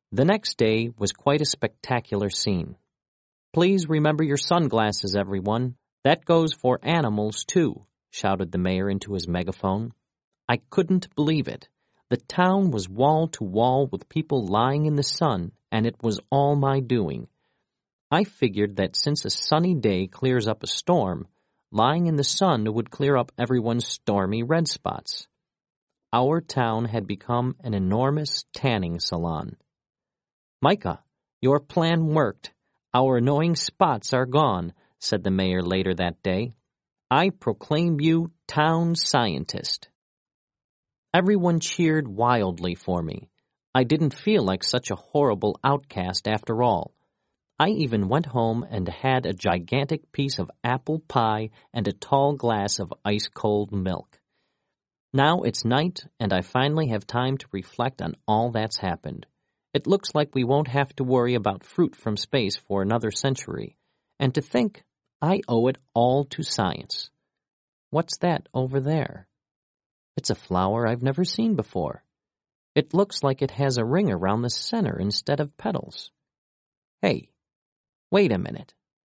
The next day was quite a spectacular scene. "Please remember your sunglasses, everyone. That goes for animals, too," shouted the mayor into his megaphone. I couldn't believe it. The town was wall to wall with people lying in the sun, and it was all my doing. I figured that since a sunny day clears up a storm, lying in the sun would clear up everyone's stormy red spots. Our town had become an enormous tanning salon. "Micah, your plan worked. Our annoying spots are gone," said the mayor later that day. "I proclaim you town scientist." Everyone cheered wildly for me. I didn't feel like such a horrible outcast after all. I even went home and had a gigantic piece of apple pie and a tall glass of ice-cold milk. Now it's night, and I finally have time to reflect on all that's happened. It looks like we won't have to worry about fruit from space for another century. And to think, I owe it all to science. What's that over there? It's a flower I've never seen before. It looks like it has a ring around the center instead of petals. Hey, wait a minute.